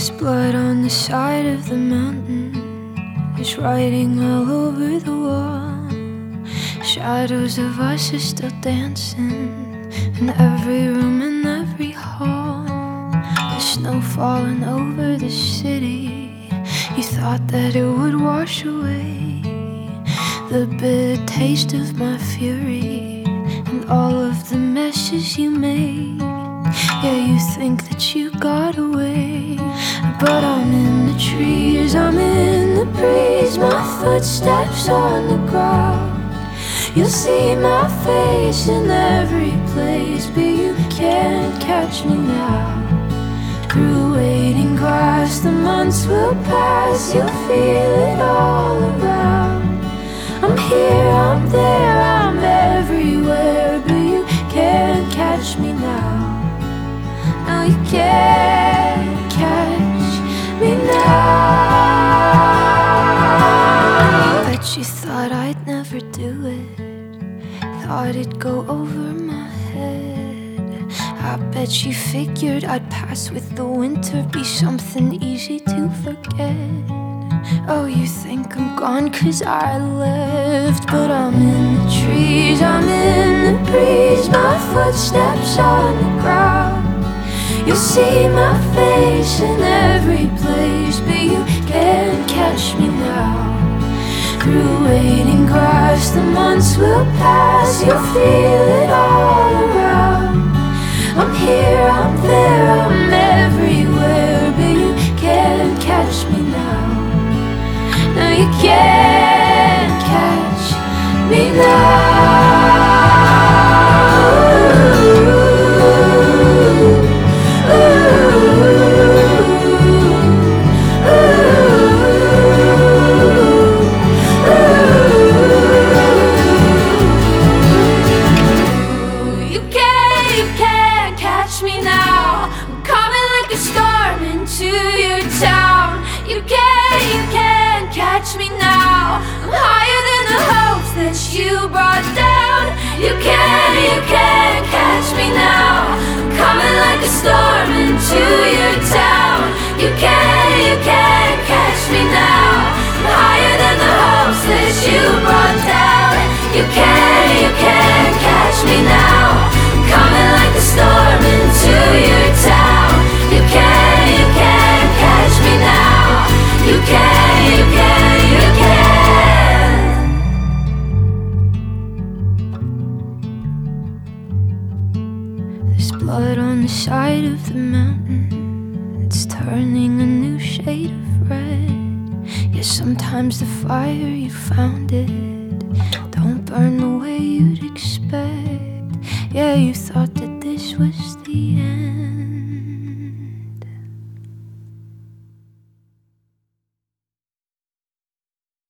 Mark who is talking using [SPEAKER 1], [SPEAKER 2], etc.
[SPEAKER 1] There's blood on the side of the mountain. There's writing all over the wall. Shadows of us are still dancing in every room and every hall. The snow falling over the city. You thought that it would wash away the bitter taste of my fury and all of the messes you made. Yeah, you think that you got away, but I'm in the trees, I'm in the breeze, my footsteps on the ground. You'll see my face in every place, but you can't catch me now. Through waiting grass, the months will pass, you'll feel it all around. I'm here, I'm there, I'm everywhere, but you can't catch me now. No, you can't catch me now. Bet you thought I'd never do it, thought it'd go over my head. I bet you figured I'd pass with the winter, be something easy to forget. Oh, you think I'm gone 'cause I left, but I'm in the trees, I'm in the breeze, my footsteps on the ground. You'll see my face in every place, but you can't catch me now. Through waiting grass, the months will pass, you'll feel it all around. I'm here, I'm there, I'm everywhere, but you can't catch me now. No, you can't catch me now. To your town, you can't catch me now. I'm higher than the hopes that you brought down. You can't catch me now. I'm coming like a storm into your town. You can't catch me now. I'm higher than the hopes that you brought down. You can't catch me now. I'm coming like a storm into your town. You can't catch me now. You can. There's blood on the side of the mountain. It's turning a new shade of red. Yeah, sometimes the fire, you found it